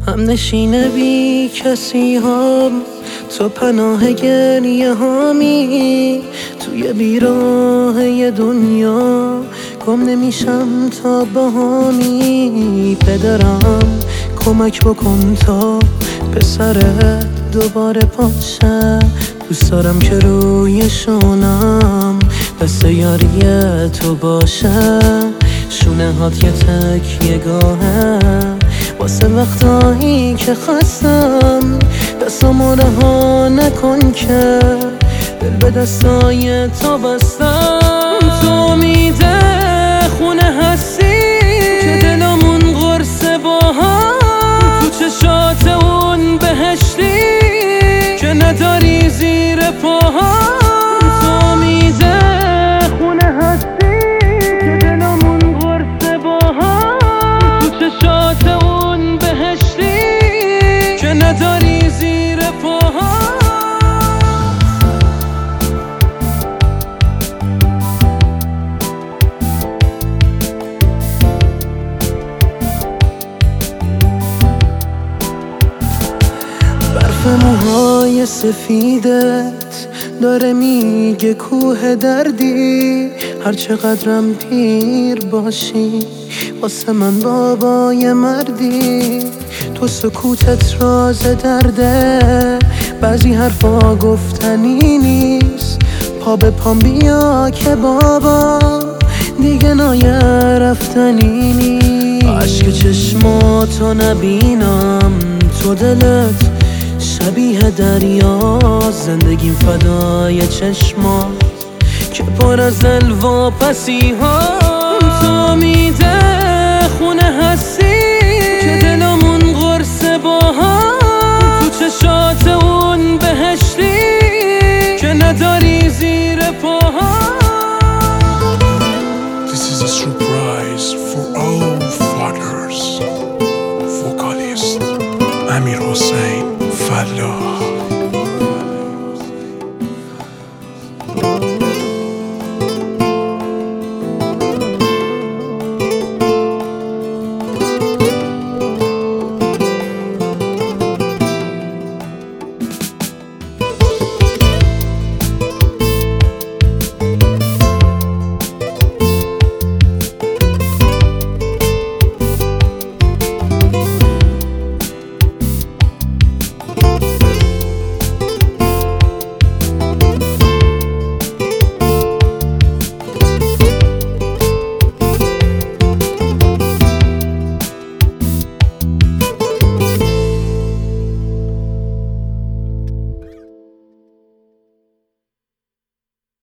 هم نشینه بی کسی هم، تو پناه گریه هامی. توی بیراه دنیا گم نمیشم تا بهامی. پدرم کمک بکن تا پسرت دوباره پاشه. دوست دارم که روی شونم دست یاری تو باشه. شونه هات یه تکیه گاهه واسه وقتایی که خستم. دستامو رها نکن که دل به دستای تو بستم. تو امید خونه هستی که دلمون قرصه با هم. تو چشات اون بهشتی که نداری زیر پاهم. تو امید خونه هستی که دلمون قرصه با هم. تو چشات اون بهشتی که نداری زیر پاهم. برف موهای سفیدت داره میگه کوه دردی. هر چقدرم پیر باشی واسه من بابای مردی. تو سکوتت راز درده، بعضی حرفا گفتنی نیست. پا به پام بیا که بابا دیگه نایه رفتنی نیست. عشق چشماتو نبینم، تو دلت شبیه دریا. زندگیم فدای چشمات که پر از الواپسی ها. تو امید خونه هستی که دلمون قرصه با هم. تو چشات اون بهشتی که نداری زیر پاهم. This is a surprise for all fathers. Vocalist Amir Hossein Fallah.